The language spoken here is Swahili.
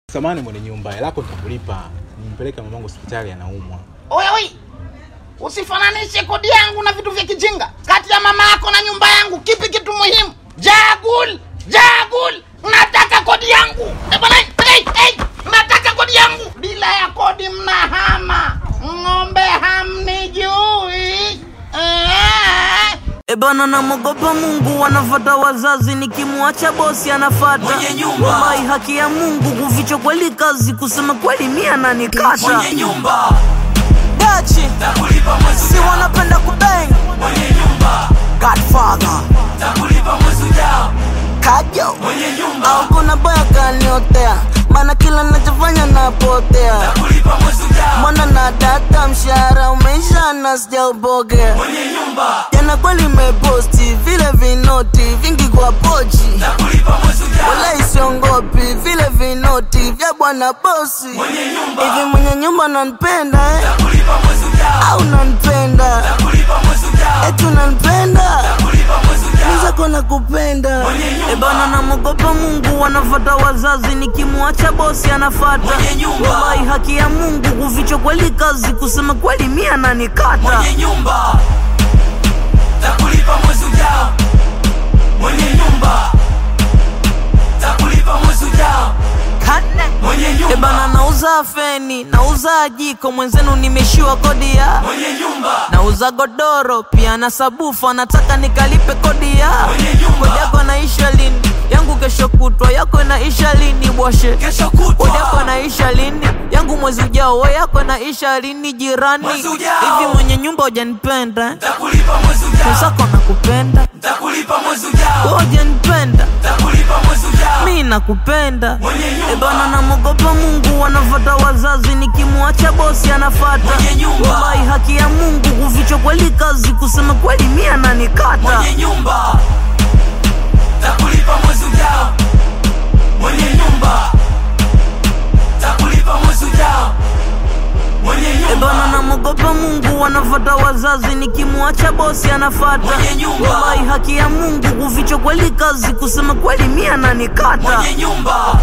Samani mwenye nyumba, lako nitakulipa. Nimpeleka mamangu hospitali anaumwa. Oi. Usifananishe kodi yangu na vitu vya kijinga. Kati ya mama yako na nyumba yangu, kipi kitu muhimu? Jagul. Nataka kodi yangu. Bwana, nataka kodi yangu. Bila ya kodi mnahama. Ng'ombe hamnijui. Bana namogopa Mungu, wanafuata wazazi, nikimwacha bosi anafuata mwenye nyumba. Wallahi haki ya Mungu, kuficha kweli kazi, kusema kweli mimi ananikata. Mwenye nyumba Dachi takulipa mwezi ujao. Si wanapenda kubang. Mwenye nyumba Godfather takulipa mwezi ujao. Kajo Mwenye nyumba au kuna boya kaniotea, maana kila ninachofanya napotea. takulipa mwezi ujao. Mwana na data mshahara umeisha na sijaupokea. Mwenye nyumba Jana kweli meposti vile vinoti vingi kwa pochi, takulipa mwezi ujao. wala isiongopi vile vinoti vya bwana bosi. Mwenye nyumba Hivi mwenye nyumba nanipenda takulipa mwezi ujao. au nanipenda? Takulipa mwezi ujao. Eti unanipenda? Takulipa mwezi ujao. Nizako nakupenda. Mwenye nyumba Bana namogopa Mungu, wanafuata wazazi, nikimwacha bosi anafuata Mwenye nyumba wallahi haki ya Mungu, kuficha kweli kazi, kusema kweli mimi ananikata. Mwenye nyumba takulipa mwezi ujao. Mwenye nyumba takulipa mwezi ujao. Mwenye nyumba Bana nauza feni, nauza jiko, mwenzenu nimeshiwa kodi ya. Mwenye nyumba Nauza godoro, pia na sabufa, nataka nikalipe kodi ya. Mwenye nyumba Kodi yako naisha lini? Yangu kesho kutwa, yako naisha lini bwashe? kesho Kodi yako kutwa naisha lini? Yangu mwezi ujao, wewe yako naisha lini jirani? Mwezi ujao. Hivi mwenye nyumba hujanipenda? takulipa mwezi ujao. Mwenzako nakupenda. Takulipa mwezi ujao. Wewe hujanipenda? Takulipa mwezi ujao. Mimi nakupenda. Mwenye nyumba Bana namogopa Mungu, wanafuata wazazi, nikimwacha bosi anafuata Mwenye nyumba wallahi haki ya Mungu, kuficha kweli kazi, kusema kweli mimi ananikata. Mwenye nyumba takulipa mwezi ujao. Mwenye nyumba takulipa mwezi ujao. Mwenye Bana nyumba namogopa Mungu, wanafuata wazazi, nikimwacha bosi anafuata Mwenye nyumba wallahi haki ya Mungu, kuficha kweli kazi, kusema kweli mimi ananikata. Mwenye nyumba